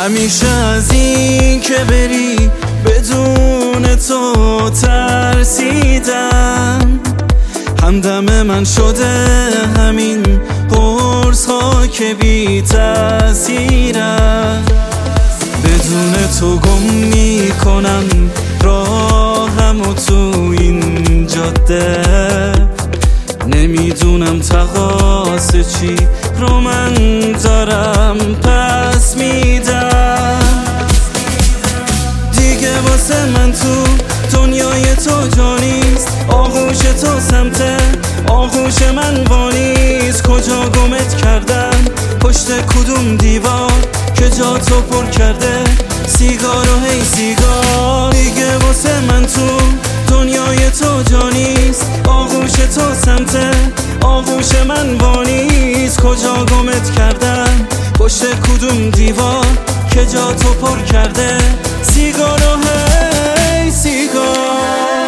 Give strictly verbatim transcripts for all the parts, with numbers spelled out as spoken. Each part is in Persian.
همیشه از این که بری بدون تو ترسیدم. همدم من شده همین قرص ها که بی تأثیرم. بدون تو گم میکنم راهم و تو این جاده. نمیدونم تقاص چی رو من دارم پس میدم. دیگه واسه من تو دنیای تو جانیست. آغوش تو سمت آغوش من وانیست. کجا گمت کردم پشت کدوم دیوار که جا تو پر کرده سیگار و هی سیگار. دیگه واسه من تو دنیای تو جانیست. آغوش تو سمت آغوش من وانیست. کجا گمت کردم پشت کدوم دیوار که جا تو پر کرده سیگار و هی سیگار.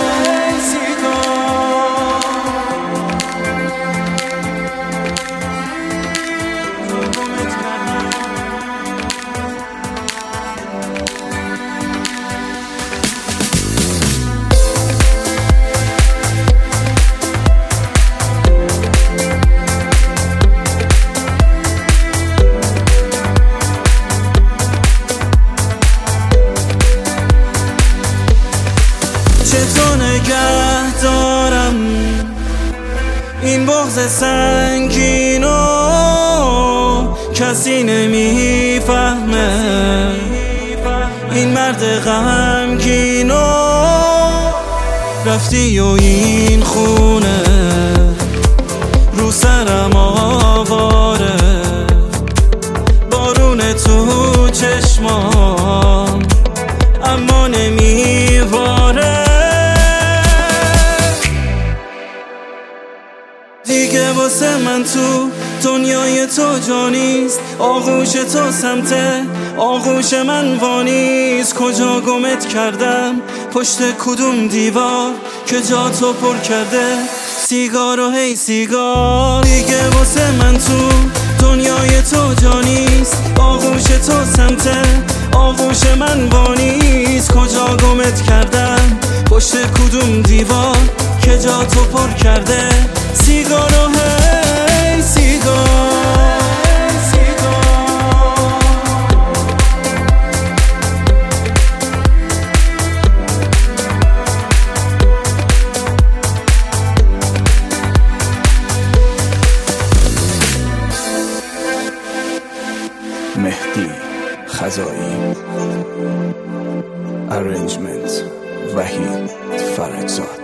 چطور نگه دارم این بغض سنگینو کسی نمیفهمه. این مرد غمگینو رفتی و این خونه رو سرم آواره. بارون تو چشمام اما نمیواره. دیگه واسه من تو دنیای تو جانیست. آغوش تو سمت آغوش من وانیست. کجا گمت کردم پشت کدوم دیوار که جا تو پر کرده سیگار و هی سیگار. دیگه واسه من تو دنیای تو جانیست. آغوش تو سمت آغوش من وانیست. کجا گمت کردم پشت کدوم دیوار که جا تو پر کرده سیگار و هی سیگار. مهدی خزایی. ارنجمنت وحید فرجزاد.